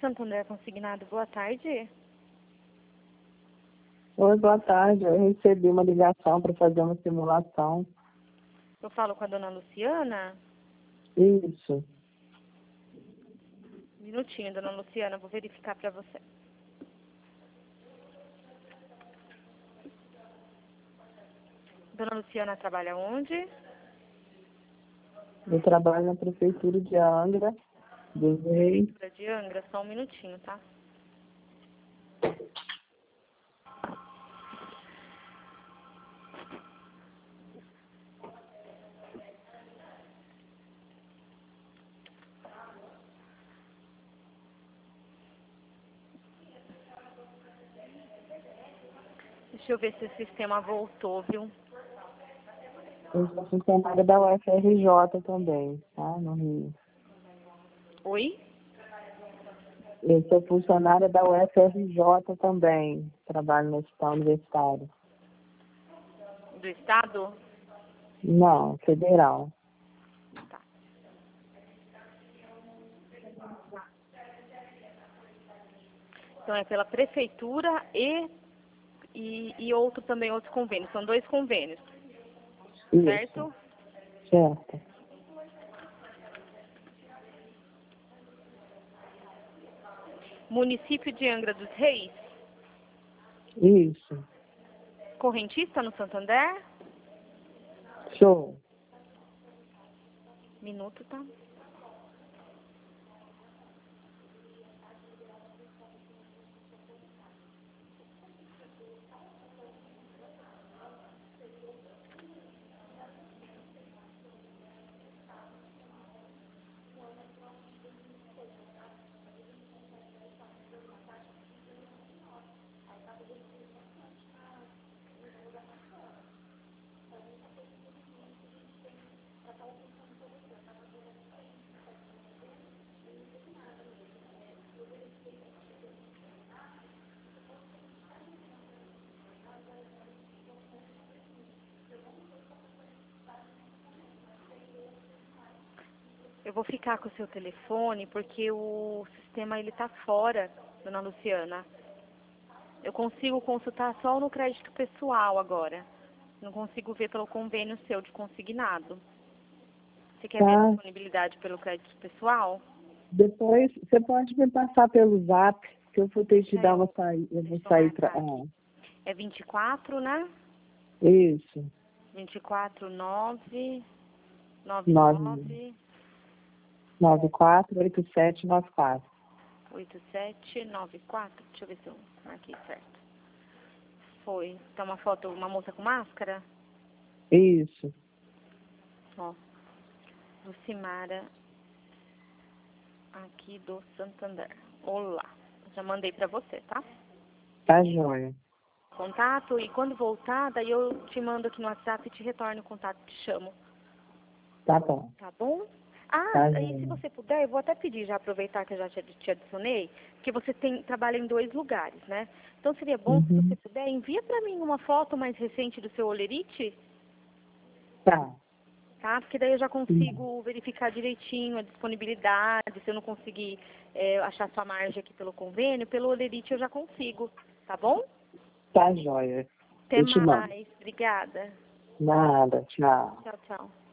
Santander Consignado, boa tarde. Oi, boa tarde. Eu recebi uma ligação para fazer uma simulação. Eu falo com a dona Luciana? Isso. Um minutinho, dona Luciana, vou verificar para você. Dona Luciana trabalha onde? Eu trabalho na Prefeitura de Angra dos Reis. Prefeitura de Angra, só um minutinho, tá? Deixa eu ver se o sistema voltou, viu? Eu sou funcionária da UFRJ também, tá? No Rio. Oi? Eu sou funcionária da UFRJ também. Trabalho no hospital universitário. Do estado? Não, federal. Tá. Então é pela prefeitura e outro também, outros convênios. São 2 convênios, Isso. certo? Certo. Município de Angra dos Reis. Isso. Correntista no Santander? Show. Minuto, tá? Eu vou ficar com o seu telefone porque o sistema ele tá fora, dona Luciana. Eu consigo consultar só no crédito pessoal agora. Não consigo ver pelo convênio seu de consignado. Você quer ver a Tá. disponibilidade pelo crédito pessoal? Depois, você pode me passar pelo Zap, que eu vou ter que Deixa dar uma eu, saída. Eu vou deixa eu sair para... marcar aqui. É 24, né? Isso. 24 9 9 99 948794. 8794. Deixa eu ver se eu marquei certo. Foi. Tá uma foto, uma moça com máscara? Isso. Ó. Lucimara, aqui do Santander. Olá. Já mandei pra você, tá? Tá joia. Contato, e quando voltar, daí eu te mando aqui no WhatsApp e te retorno o contato, te chamo. Tá bom. Tá bom? Ah, Tá e se joia. você puder, eu vou até pedir, já aproveitar que eu já te adicionei, porque você trabalha em 2 lugares, né? Então seria bom, se você Uhum. puder, envia pra mim uma foto mais recente do seu olerite, Tá. tá? Porque daí eu já Sim. consigo verificar direitinho a disponibilidade, se eu não conseguir achar sua margem aqui pelo convênio, pelo olerite eu já consigo, tá bom? Tá joia. Até Eu te mando. mais, obrigada. Nada. Tchau. Tchau, tchau.